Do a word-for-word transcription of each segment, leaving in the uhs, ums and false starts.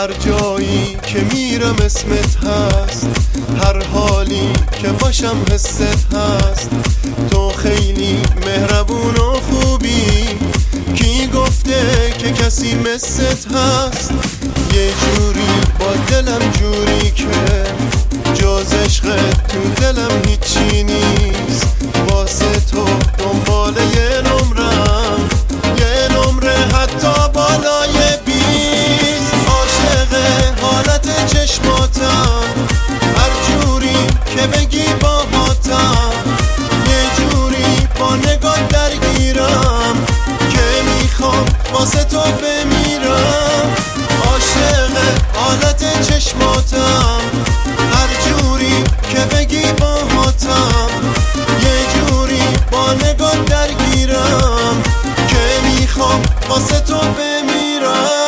هر جایی که میرم اسمت هست، هر حالی که باشم حست هست. تو خیلی مهربون و خوبی، کی گفته که کسی مثت هست؟ یه جوری با دلم جوری که جز عشقت تو دلم هیچی نیست. واسه تو دنبال یه نمرم، یه نمره حتی بالای بیست. عاشق حالت چشماتم، هر جوری که بگی باهاتم. یه جوری با نگاه درگیرم که میخوام واسه تو بمیرم. عاشق حالت چشماتم، هر جوری که بگی باهاتم. یه جوری با نگاه درگیرم که میخوام واسه تو بمیرم.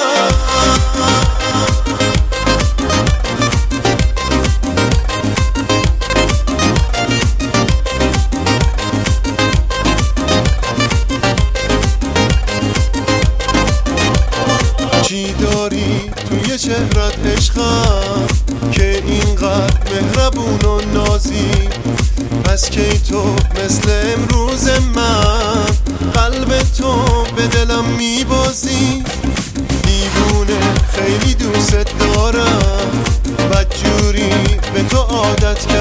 چی داری توی چهرت عشقم که اینقدر مهربون و نازی؟ پس کی تو مثل امروز من قلب تو به دلم میبازی؟ دیوونه خیلی دوست دارم، بدجوری به تو عادت